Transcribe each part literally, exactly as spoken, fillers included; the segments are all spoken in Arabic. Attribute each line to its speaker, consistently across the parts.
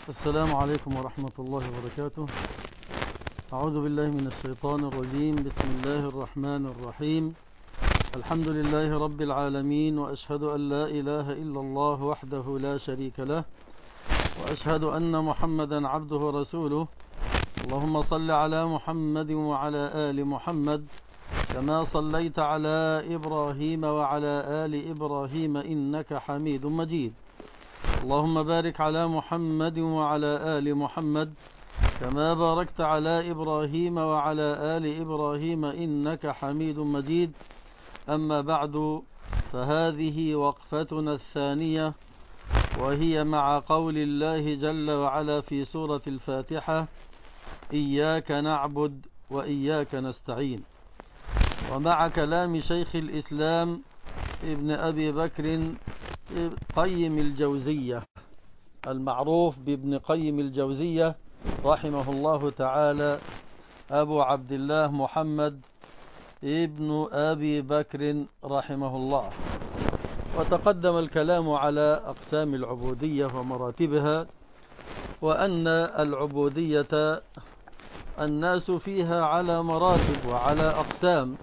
Speaker 1: السلام عليكم ورحمة الله وبركاته. أعوذ بالله من الشيطان الرجيم. بسم الله الرحمن الرحيم. الحمد لله رب العالمين، وأشهد أن لا إله إلا الله وحده لا شريك له، وأشهد أن محمدا عبده ورسوله. اللهم صل على محمد وعلى آل محمد كما صليت على إبراهيم وعلى آل إبراهيم إنك حميد مجيد. اللهم بارك على محمد وعلى آل محمد كما باركت على إبراهيم وعلى آل إبراهيم إنك حميد مجيد. أما بعد، فهذه وقفتنا الثانية، وهي مع قول الله جل وعلا في سورة الفاتحة: إياك نعبد وإياك نستعين، ومع كلام شيخ الإسلام ابن أبي بكر قيم الجوزية، المعروف بابن قيم الجوزية رحمه الله تعالى، أبو عبد الله محمد ابن أبي بكر رحمه الله. وتقدم الكلام على أقسام العبودية ومراتبها، وأن العبودية الناس فيها على مراتب وعلى أقسام.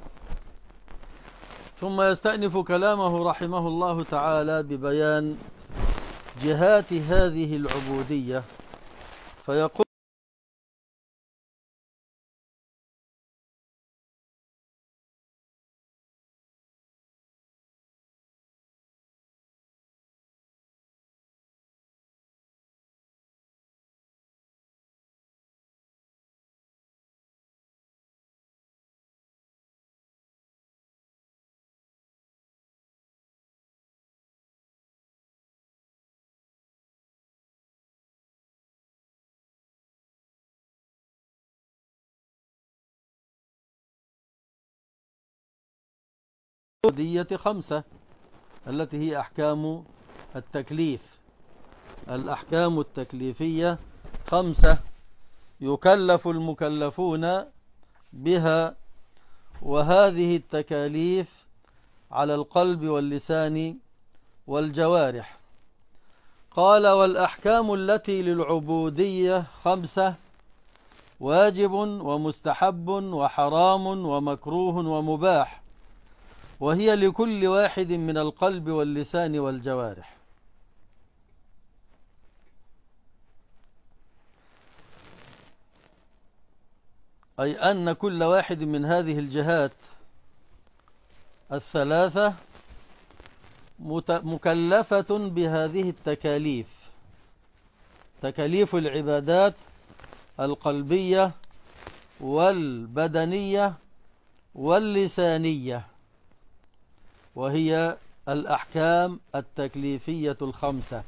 Speaker 1: ثم يستأنف كلامه رحمه الله تعالى ببيان جهات هذه العبودية، فيقول: العبودية خمسة، التي هي أحكام التكليف. الأحكام التكليفية خمسة يكلف المكلفون بها، وهذه التكاليف على القلب واللسان والجوارح. قال: والأحكام التي للعبودية خمسة: واجب ومستحب وحرام ومكروه ومباح، وهي لكل واحد من القلب واللسان والجوارح. أي أن كل واحد من هذه الجهات الثلاثة مكلفة بهذه التكاليف: تكاليف العبادات القلبية والبدنية واللسانية، وهي الأحكام التكليفية الخمسة.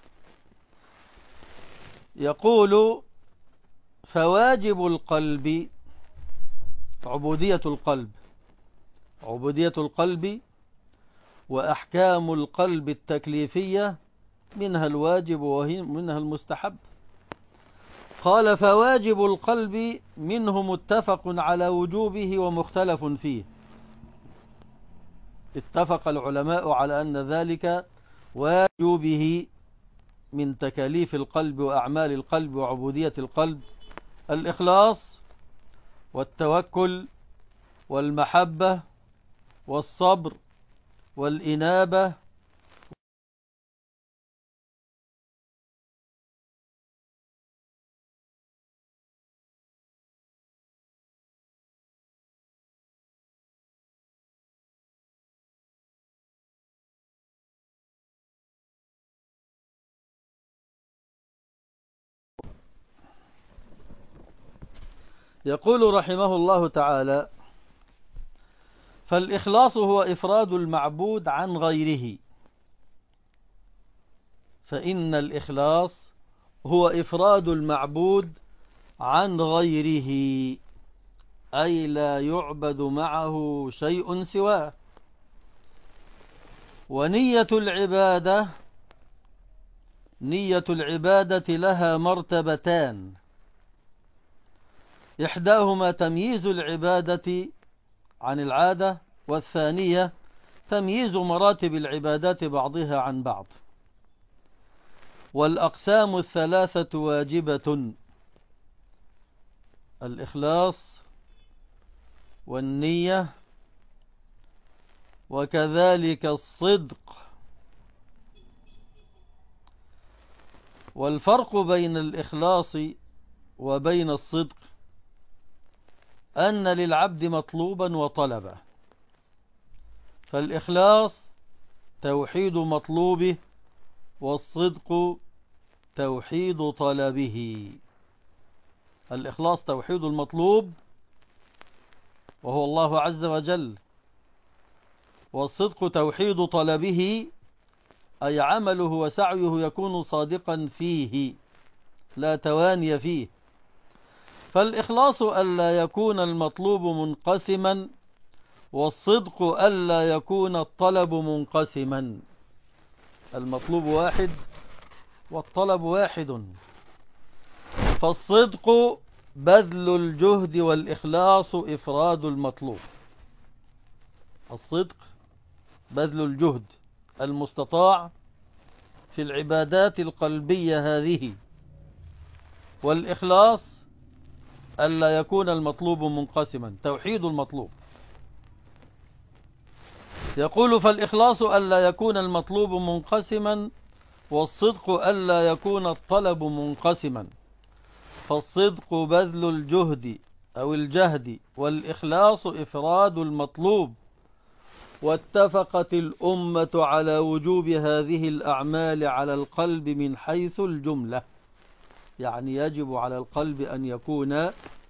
Speaker 1: يقول: فواجب القلب، عبودية القلب عبودية القلب وأحكام القلب التكليفية، منها الواجب ومنها المستحب. قال: فواجب القلب منه متفق على وجوبه ومختلف فيه. اتفق العلماء على أن ذلك واجبه من تكاليف القلب وأعمال القلب وعبودية القلب: الإخلاص والتوكل والمحبة والصبر والإنابة. يقول رحمه الله تعالى: فالإخلاص هو إفراد المعبود عن غيره. فإن الإخلاص هو إفراد المعبود عن غيره، أي لا يعبد معه شيء سواه. ونية العبادة نية العبادة لها مرتبتان: إحداهما تمييز العبادة عن العادة، والثانية تمييز مراتب العبادات بعضها عن بعض. والأقسام الثلاثة واجبة: الإخلاص والنية وكذلك الصدق. والفرق بين الإخلاص وبين الصدق أن للعبد مطلوبا وطلبا، فالإخلاص توحيد مطلوبه والصدق توحيد طلبه. الإخلاص توحيد المطلوب وهو الله عز وجل، والصدق توحيد طلبه أي عمله وسعيه يكون صادقا فيه لا تواني فيه. فالإخلاص ألا يكون المطلوب منقسما، والصدق ألا يكون الطلب منقسما. المطلوب واحد والطلب واحد. فالصدق بذل الجهد والإخلاص إفراد المطلوب. الصدق بذل الجهد المستطاع في العبادات القلبية هذه، والإخلاص ألا يكون المطلوب منقسما، توحيد المطلوب. يقول: فالإخلاص ألا يكون المطلوب منقسما، والصدق ألا يكون الطلب منقسما. فالصدق بذل الجهد أو الجهد، والإخلاص إفراد المطلوب. واتفقت الأمة على وجوب هذه الأعمال على القلب من حيث الجملة، يعني يجب على القلب أن يكون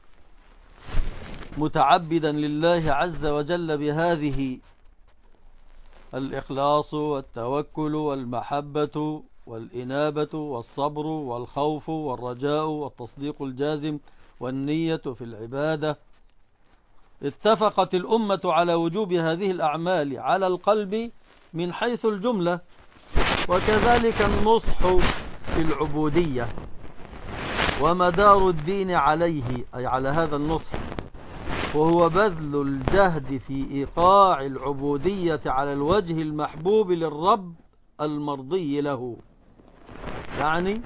Speaker 1: متعبدا لله عز وجل بهذه: الإخلاص والتوكل والمحبة والإنابة والصبر والخوف والرجاء والتصديق الجازم والنية في العبادة. اتفقت الأمة على وجوب هذه الأعمال على القلب من حيث الجملة. وكذلك النصح في العبودية، ومدار الدين عليه أي على هذا النصح، وهو بذل الجهد في إيقاع العبودية على الوجه المحبوب للرب المرضي له. يعني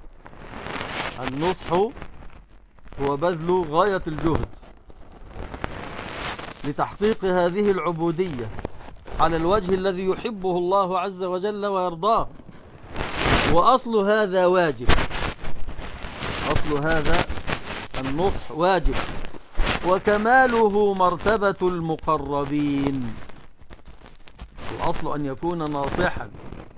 Speaker 1: النصح هو بذل غاية الجهد لتحقيق هذه العبودية على الوجه الذي يحبه الله عز وجل ويرضاه. وأصل هذا واجب، أصل هذا النصح واجب، وكماله مرتبة المقربين. الأصل أن يكون ناصحا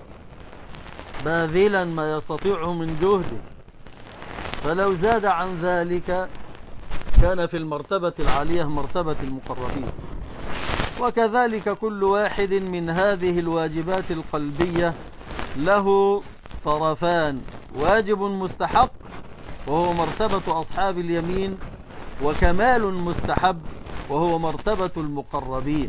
Speaker 1: باذلا ما يستطيعه من جهده، فلو زاد عن ذلك كان في المرتبة العالية مرتبة المقربين. وكذلك كل واحد من هذه الواجبات القلبية له طرفان: واجب مستحق وهو مرتبة أصحاب اليمين، وكمال مستحب وهو مرتبة المقربين.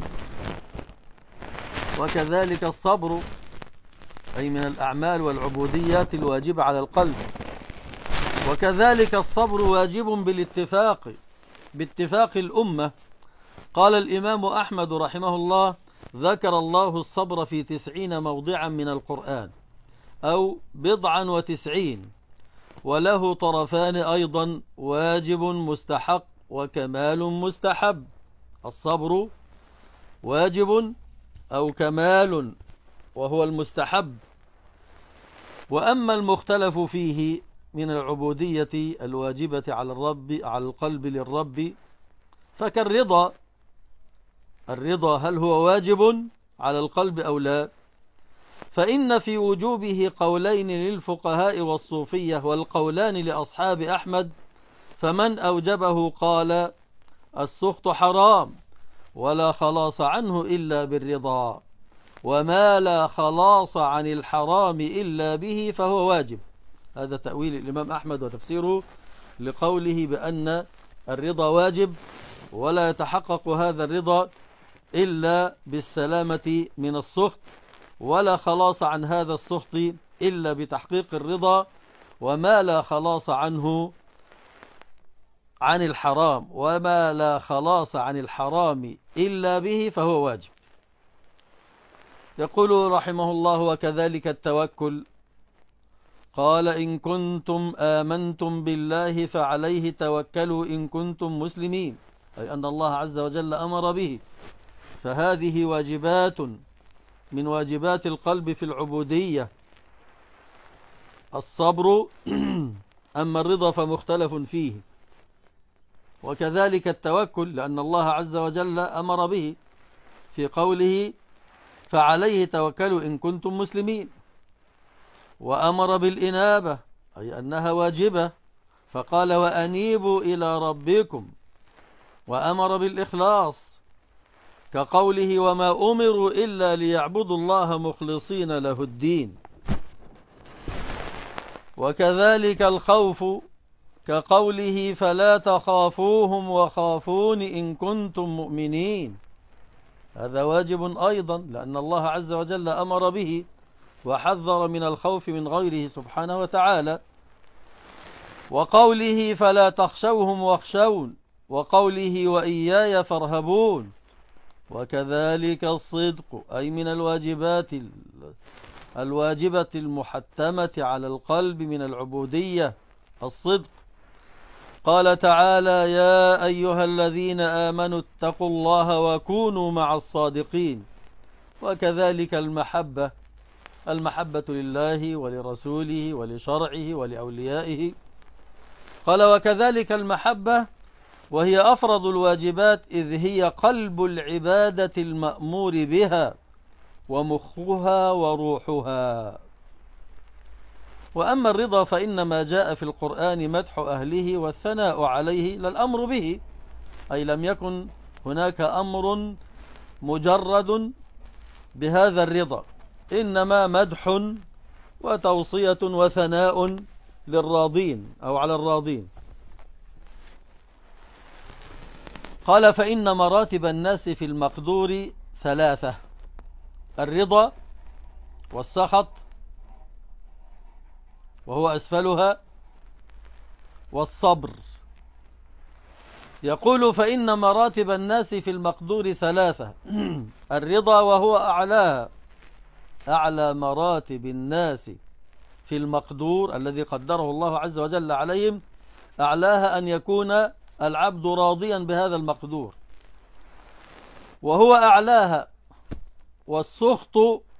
Speaker 1: وكذلك الصبر أي من الأعمال والعبوديات الواجبة على القلب. وكذلك الصبر واجب بالاتفاق باتفاق الأمة. قال الإمام أحمد رحمه الله: ذكر الله الصبر في تسعين موضعا من القرآن، أو بضعا وتسعين، وله طرفان أيضا: واجب مستحق وكمال مستحب. الصبر واجب أو كمال وهو المستحب. وأما المختلف فيه من العبودية الواجبة على الرب على القلب للرب فكالرضا. الرضا هل هو واجب على القلب أو لا؟ فإن في وجوبه قولين للفقهاء والصوفية، والقولان لأصحاب أحمد. فمن أوجبه قال: السخط حرام ولا خلاص عنه إلا بالرضا، وما لا خلاص عن الحرام إلا به فهو واجب. هذا تأويل الإمام أحمد وتفسيره لقوله بأن الرضا واجب، ولا يتحقق هذا الرضا إلا بالسلامة من السخط، ولا خلاص عن هذا السخط إلا بتحقيق الرضا، وما لا خلاص عنه عن الحرام وما لا خلاص عن الحرام إلا به فهو واجب. يقول رحمه الله: وكذلك التوكل قال إن كنتم آمنتم بالله فعليه توكلوا إن كنتم مسلمين، أي أن الله عز وجل أمر به، فهذه واجبات من واجبات القلب في العبودية. الصبر أما الرضا فمختلف فيه، وكذلك التوكل لأن الله عز وجل أمر به في قوله فعليه توكلوا إن كنتم مسلمين، وأمر بالإنابة أي أنها واجبة فقال وأنيبوا إلى ربكم، وأمر بالإخلاص كقوله وما أمروا إلا ليعبدوا الله مخلصين له الدين. وكذلك الخوف كقوله فلا تخافوهم وخافون إن كنتم مؤمنين، هذا واجب أيضا لأن الله عز وجل أمر به وحذر من الخوف من غيره سبحانه وتعالى. وقوله فلا تخشوهم واخشون، وقوله وإياي فارهبون. وكذلك الصدق أي من الواجبات الواجبة المحتمة على القلب من العبودية الصدق. قال تعالى يا أيها الذين آمنوا اتقوا الله وكونوا مع الصادقين. وكذلك المحبة المحبة لله ولرسوله ولشرعه ولأوليائه. قال وكذلك المحبة وهي أفرض الواجبات إذ هي قلب العبادة المأمور بها ومخها وروحها. وأما الرضا فإنما جاء في القرآن مدح أهله والثناء عليه لا الأمر به، أي لم يكن هناك أمر مجرد بهذا الرضا، إنما مدح وتوصية وثناء للراضين أو على الراضين. قال فإن مراتب الناس في المقدور ثلاثة: الرضا والسخط وهو أسفلها، والصبر. يقول فإن مراتب الناس في المقدور ثلاثة: الرضا وهو أعلاها، أعلى مراتب الناس في المقدور الذي قدره الله عز وجل عليهم، أعلاها أن يكون العبد راضيا بهذا المقدور وهو أعلاها، والسخط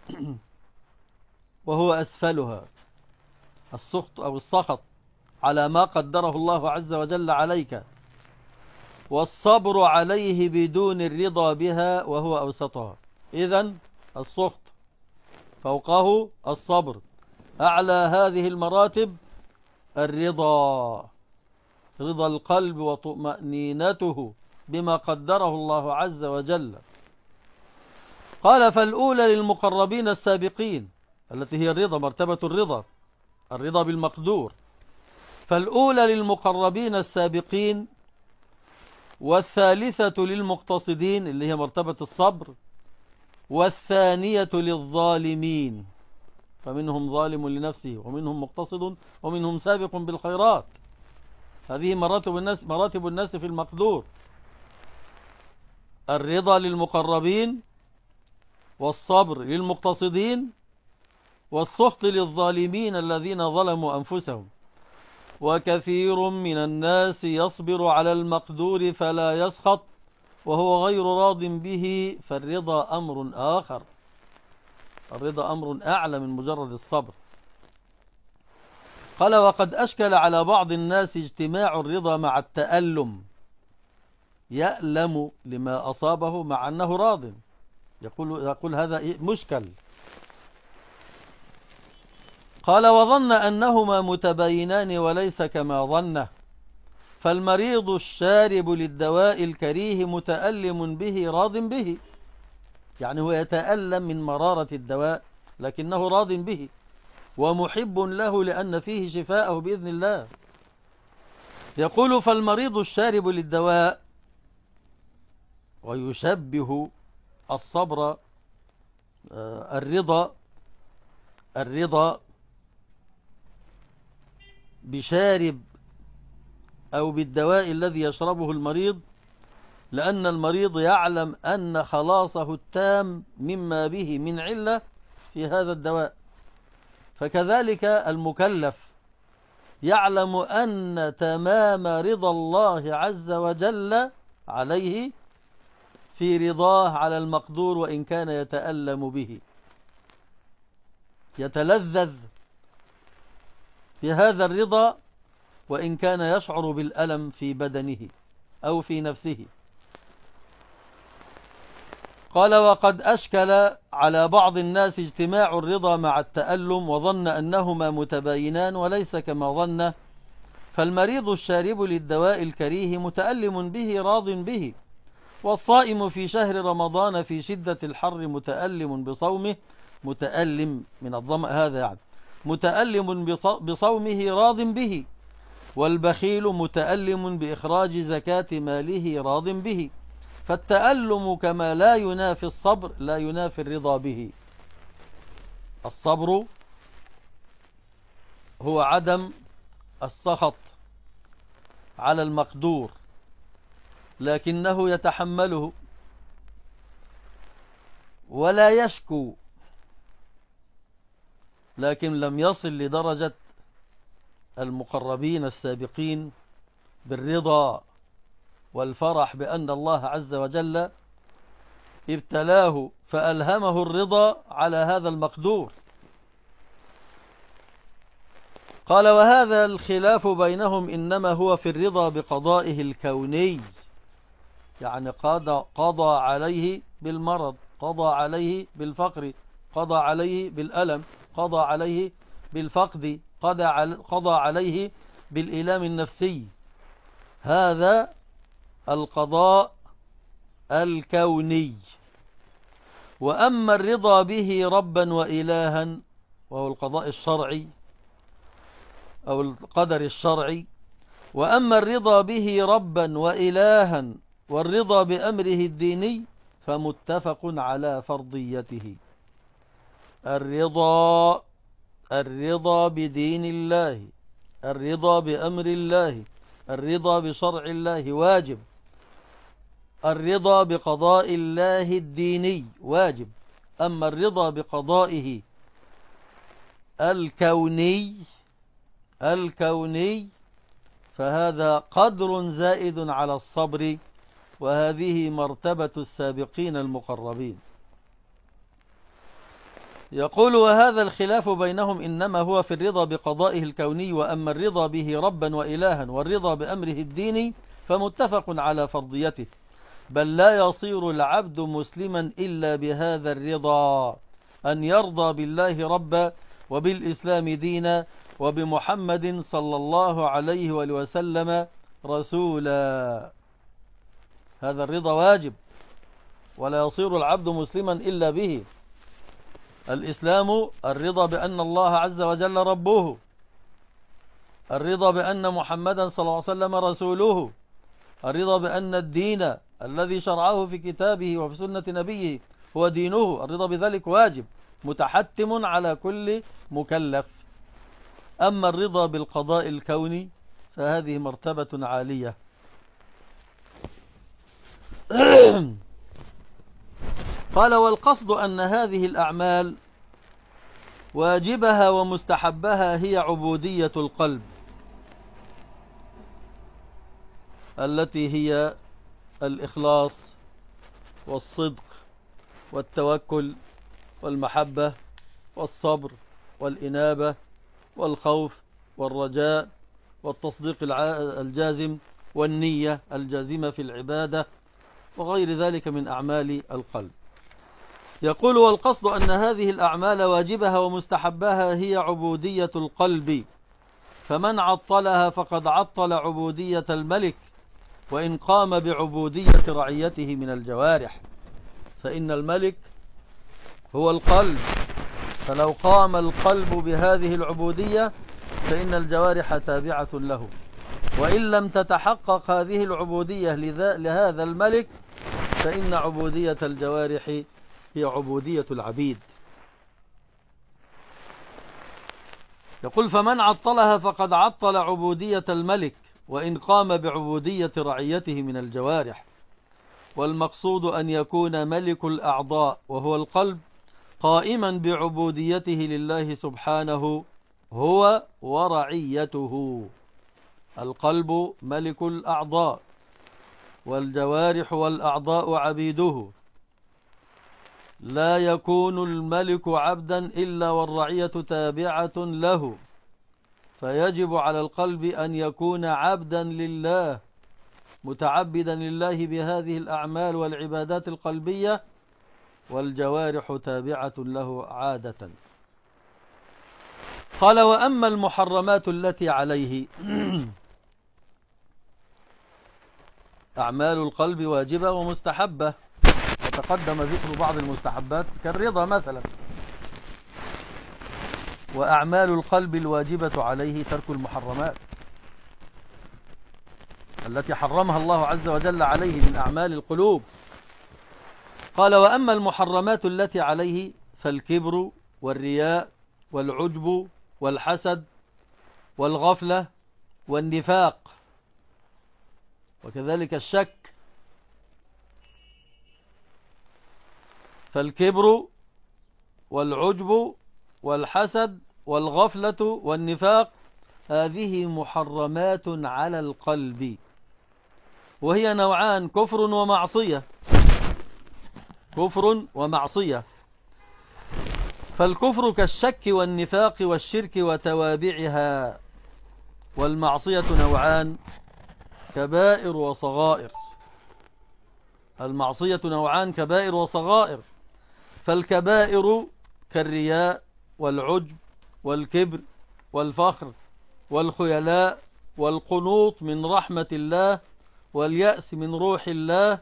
Speaker 1: وهو أسفلها، السخط أو السخط على ما قدره الله عز وجل عليك، والصبر عليه بدون الرضا بها وهو أوسطها. إذن السخط فوقه الصبر، أعلى هذه المراتب الرضا، رضا القلب وطمأنينته بما قدره الله عز وجل. قال فالأولى للمقربين السابقين التي هي الرضا، مرتبة الرضا، الرضا بالمقدور. فالأولى للمقربين السابقين، والثالثة للمقتصدين اللي هي مرتبة الصبر، والثانية للظالمين، فمنهم ظالم لنفسه ومنهم مقتصد ومنهم سابق بالخيرات. هذه مراتب الناس مراتب الناس في المقدور: الرضا للمقربين، والصبر للمقتصدين، والسخط للظالمين الذين ظلموا أنفسهم. وكثير من الناس يصبر على المقدور فلا يسخط وهو غير راض به، فالرضا أمر آخر، الرضا أمر أعلى من مجرد الصبر. قال وقد أشكل على بعض الناس اجتماع الرضا مع التألم، يألم لما أصابه مع أنه راض، يقول, يقول هذا مشكل. قال وظن أنهما متباينان وليس كما ظنه، فالمريض الشارب للدواء الكريه متألم به راض به، يعني هو يتألم من مرارة الدواء لكنه راض به ومحب له لأن فيه شفاءه بإذن الله. يقول فالمريض الشارب للدواء، ويشبه الصبر الرضا الرضا بشارب أو بالدواء الذي يشربه المريض، لأن المريض يعلم أن خلاصه التام مما به من علة في هذا الدواء، فكذلك المكلف يعلم أن تمام رضا الله عز وجل عليه في رضاه على المقدور، وإن كان يتألم به، يتلذذ في هذا الرضا وإن كان يشعر بالألم في بدنه أو في نفسه. قال: وقد أشكل على بعض الناس اجتماع الرضا مع التألم، وظن أنهما متباينان وليس كما ظن، فالمريض الشارب للدواء الكريه متألم به راض به، والصائم في شهر رمضان في شدة الحر متألم بصومه، متألم من الظمأ هذا يعني، متألم بصومه راض به، والبخيل متألم بإخراج زكاة ماله راض به. فالتألم كما لا ينافي الصبر لا ينافي الرضا به. الصبر هو عدم السخط على المقدور، لكنه يتحمله ولا يشكو، لكن لم يصل لدرجة المقربين السابقين بالرضا والفرح بأن الله عز وجل ابتلاه فألهمه الرضا على هذا المقدور. قال: وهذا الخلاف بينهم إنما هو في الرضا بقضائه الكوني، يعني قضى, قضى عليه بالمرض، قضى عليه بالفقر، قضى عليه بالألم، قضى عليه بالفقد، قضى عليه بالإيلام النفسي. هذا القضاء الكوني. وأما الرضا به ربا وإلها، وهو القضاء الشرعي أو القدر الشرعي، وأما الرضا به ربا وإلها والرضا بأمره الديني فمتفق على فرضيته. الرضا الرضا بدين الله، الرضا بأمر الله، الرضا بشرع الله واجب، الرضا بقضاء الله الديني واجب. أما الرضا بقضائه الكوني الكوني فهذا قدر زائد على الصبر، وهذه مرتبة السابقين المقربين. يقول: وهذا الخلاف بينهم إنما هو في الرضا بقضائه الكوني، وأما الرضا به ربا وإلها والرضا بأمره الديني فمتفق على فرضيته، بل لا يصير العبد مسلما إلا بهذا الرضا، أن يرضى بالله ربا وبالإسلام دينا وبمحمد صلى الله عليه وآله وسلم رسولا. هذا الرضا واجب، ولا يصير العبد مسلما إلا به. الإسلام الرضا بأن الله عز وجل ربه، الرضا بأن محمدا صلى الله عليه وسلم رسوله، الرضا بأن الدين الذي شرعه في كتابه وفي سنة نبيه هو دينه، الرضا بذلك واجب متحتم على كل مكلف. أما الرضا بالقضاء الكوني فهذه مرتبة عالية. قال: والقصد أن هذه الأعمال واجبها ومستحبها هي عبودية القلب، التي هي الإخلاص والصدق والتوكل والمحبة والصبر والإنابة والخوف والرجاء والتصديق الجازم والنية الجازمة في العبادة وغير ذلك من أعمال القلب. يقول: والقصد أن هذه الأعمال واجبها ومستحبها هي عبودية القلب، فمن عطلها فقد عطل عبودية الملك، وإن قام بعبودية رعيته من الجوارح، فإن الملك هو القلب، فلو قام القلب بهذه العبودية فإن الجوارح تابعة له، وإن لم تتحقق هذه العبودية لهذا الملك فإن عبودية الجوارح هي عبودية العبيد. يقول: فمن عطلها فقد عطل عبودية الملك، وإن قام بعبودية رعيته من الجوارح. والمقصود أن يكون ملك الأعضاء وهو القلب قائما بعبوديته لله سبحانه هو ورعيته. القلب ملك الأعضاء، والجوارح والأعضاء عبيده. لا يكون الملك عبدا إلا والرعية تابعة له، فيجب على القلب أن يكون عبدا لله متعبدا لله بهذه الأعمال والعبادات القلبية، والجوارح تابعة له عادة. قال: وأما المحرمات التي عليه أعمال القلب واجبة ومستحبة، وتقدم ذكر بعض المستحبات كالرضا مثلا. وأعمال القلب الواجبة عليه ترك المحرمات التي حرمها الله عز وجل عليه من أعمال القلوب. قال: وأما المحرمات التي عليه فالكبر والرياء والعجب والحسد والغفلة والنفاق، وكذلك الشك. فالكبر والعجب والحسد والغفلة والنفاق هذه محرمات على القلب، وهي نوعان: كفر ومعصية. كفر ومعصية. فالكفر كالشك والنفاق والشرك وتوابعها، والمعصية نوعان: كبائر وصغائر. المعصية نوعان: كبائر وصغائر. فالكبائر كالرياء والعجب والكبر والفخر والخيلاء والقنوط من رحمة الله واليأس من روح الله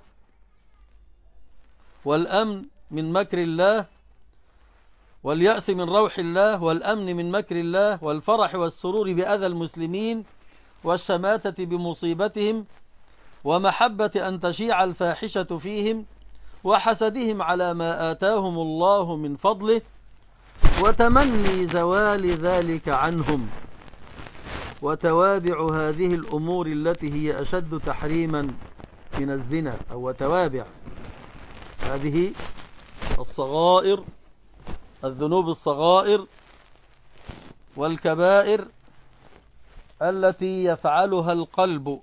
Speaker 1: والأمن من مكر الله واليأس من روح الله والأمن من مكر الله والفرح والسرور بأذى المسلمين والشماتة بمصيبتهم ومحبة أن تشيع الفاحشة فيهم وحسدهم على ما آتاهم الله من فضله وتمني زوال ذلك عنهم، وتوابع هذه الأمور التي هي أشد تحريما من الزنا، أو توابع هذه الصغائر، الذنوب الصغائر والكبائر التي يفعلها القلب،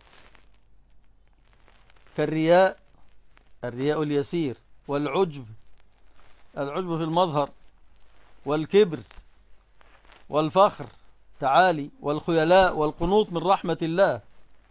Speaker 1: كالرياء، الرياء اليسير، والعجب، العجب في المظهر، والكبر والفخر تعالي، والخيلاء والقنوط من رحمة الله.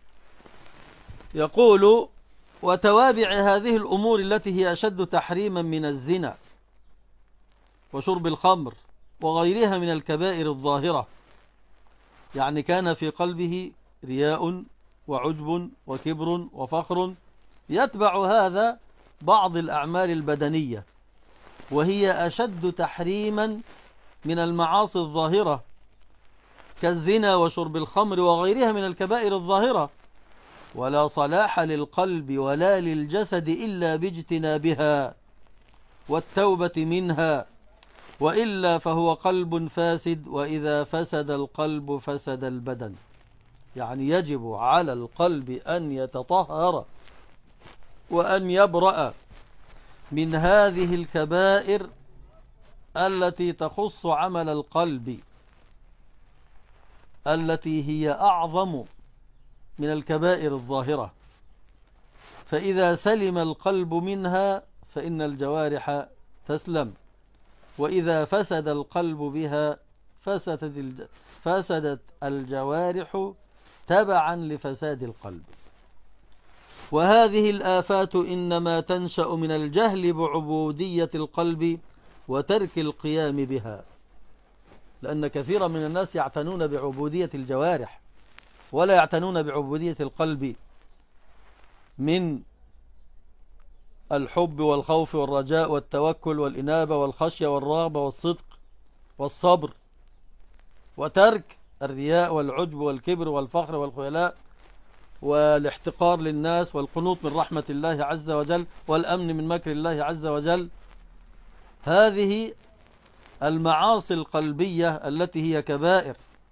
Speaker 1: يقول: وتوابع هذه الأمور التي هي أشد تحريما من الزنا وشرب الخمر وغيرها من الكبائر الظاهرة. يعني كان في قلبه رياء وعجب وكبر وفخر، يتبع هذا بعض الأعمال البدنية، وهي أشد تحريما من المعاصي الظاهرة كالزنا وشرب الخمر وغيرها من الكبائر الظاهرة. ولا صلاح للقلب ولا للجسد إلا باجتنابها والتوبة منها، وإلا فهو قلب فاسد، وإذا فسد القلب فسد البدن. يعني يجب على القلب أن يتطهر وأن يبرأ من هذه الكبائر التي تخص عمل القلب، التي هي أعظم من الكبائر الظاهرة. فإذا سلم القلب منها فإن الجوارح تسلم، وإذا فسد القلب بها فسدت فسدت الجوارح تبعا لفساد القلب. وهذه الآفات إنما تنشأ من الجهل بعبودية القلب وترك القيام بها، لأن كثيرا من الناس يعتنون بعبودية الجوارح ولا يعتنون بعبودية القلب من الحب والخوف والرجاء والتوكل والإنابة والخشية والرغبة والصدق والصبر، وترك الرياء والعجب والكبر والفخر والخيلاء والاحتقار للناس والقنوط من رحمة الله عز وجل والأمن من مكر الله عز وجل. هذه المعاصي القلبية التي هي كبائر.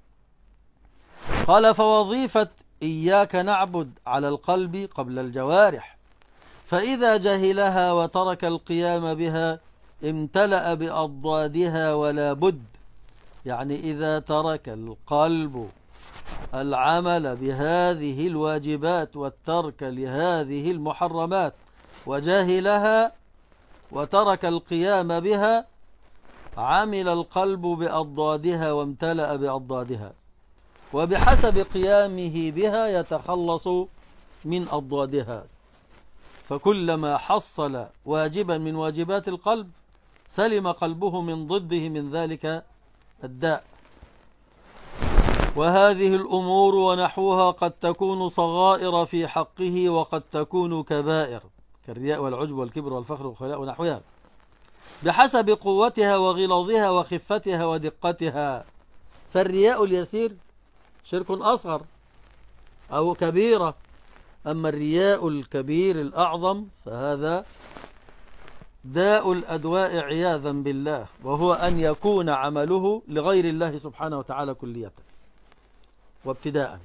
Speaker 1: قال: فوظيفة إياك نعبد على القلب قبل الجوارح، فإذا جهلها وترك القيام بها امتلأ بأضدادها ولا بد. يعني إذا ترك القلب العمل بهذه الواجبات والترك لهذه المحرمات وجاهلها وترك القيام بها، عمل القلب بأضدادها وامتلأ بأضدادها، وبحسب قيامه بها يتخلص من أضدادها. فكلما حصل واجبا من واجبات القلب سلم قلبه من ضده من ذلك الداء. وهذه الأمور ونحوها قد تكون صغائر في حقه وقد تكون كبائر، كالرياء والعجب والكبر والفخر والخيلاء ونحوها، بحسب قوتها وغلاظها وخفتها ودقتها. فالرياء اليسير شرك أصغر أو كبيرة، أما الرياء الكبير الأعظم فهذا داء الأدواء عياذا بالله، وهو أن يكون عمله لغير الله سبحانه وتعالى كلية وابتداء.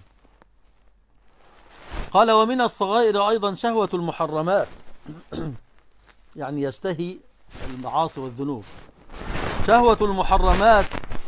Speaker 1: قال ومن الصغائر أيضا شهوة المحرمات، يعني يستهي المعاصي والذنوب. شهوة المحرمات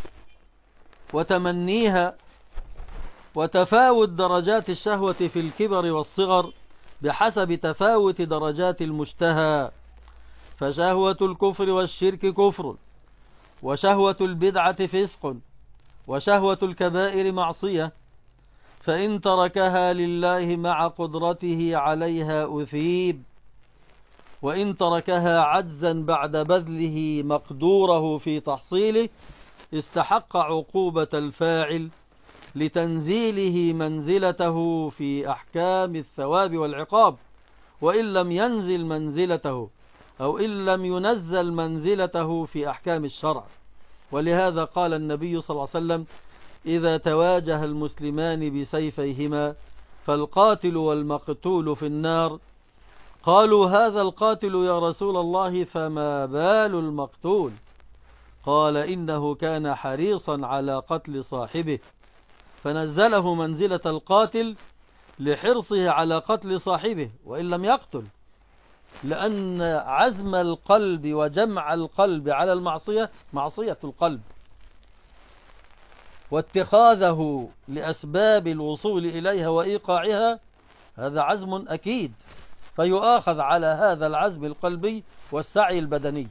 Speaker 1: وتمنيها وتفاوت درجات الشهوة في الكبر والصغر بحسب تفاوت درجات المشتهى. فشهوة الكفر والشرك كفر، وشهوة البدعة فسق، وشهوة الكبائر معصية، فإن تركها لله مع قدرته عليها أثيب، وإن تركها عجزا بعد بذله مقدوره في تحصيله استحق عقوبة الفاعل لتنزيله منزلته في أحكام الثواب والعقاب، وإن لم ينزل منزلته أو إن لم ينزل منزلته في أحكام الشرع. ولهذا قال النبي صلى الله عليه وسلم إذا تواجه المسلمان بسيفيهما فالقاتل والمقتول في النار. قالوا هذا القاتل يا رسول الله فما بال المقتول؟ قال إنه كان حريصا على قتل صاحبه، فنزله منزلة القاتل لحرصه على قتل صاحبه وإن لم يقتل، لأن عزم القلب وجمع القلب على المعصية معصية القلب، واتخاذه لأسباب الوصول إليها وإيقاعها هذا عزم أكيد، فيؤاخذ على هذا العزم القلبي والسعي البدني.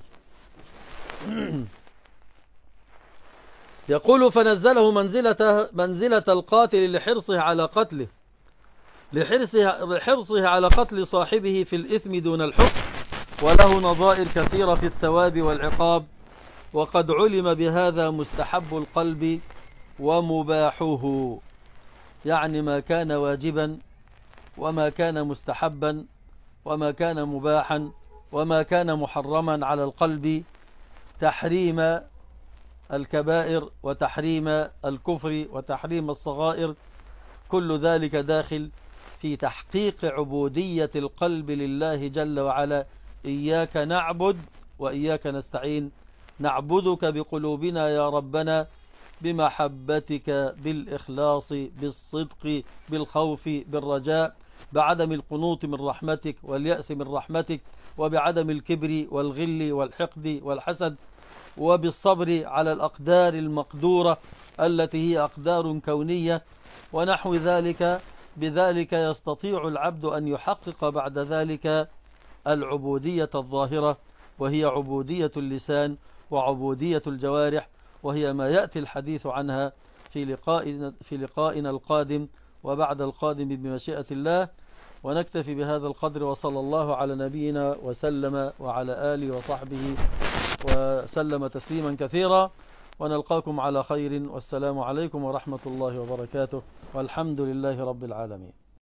Speaker 1: يقول فنزله منزلة, منزلة القاتل لحرصه على قتله لحرصه, لحرصه على قتل صاحبه في الإثم دون الحكم، وله نظائر كثيرة في الثواب والعقاب، وقد علم بهذا مستحب القلب ومباحه، يعني ما كان واجبا وما كان مستحبا وما كان مباحا وما كان محرما على القلب، تحريم الكبائر وتحريم الكفر وتحريم الصغائر، كل ذلك داخل في تحقيق عبودية القلب لله جل وعلا. إياك نعبد وإياك نستعين، نعبدك بقلوبنا يا ربنا بمحبتك بالإخلاص بالصدق بالخوف بالرجاء، بعدم القنوط من رحمتك واليأس من رحمتك، وبعدم الكبر والغل والحقد والحسد، وبالصبر على الأقدار المقدورة التي هي أقدار كونية ونحو ذلك. بذلك يستطيع العبد أن يحقق بعد ذلك العبودية الظاهرة، وهي عبودية اللسان وعبودية الجوارح، وهي ما يأتي الحديث عنها في لقائنا, في لقائنا القادم وبعد القادم بمشيئة الله. ونكتفي بهذا القدر، وصلى الله على نبينا وسلم وعلى آله وصحبه وسلم تسليما كثيرا، ونلقاكم على خير، والسلام عليكم ورحمة الله وبركاته، والحمد لله رب العالمين.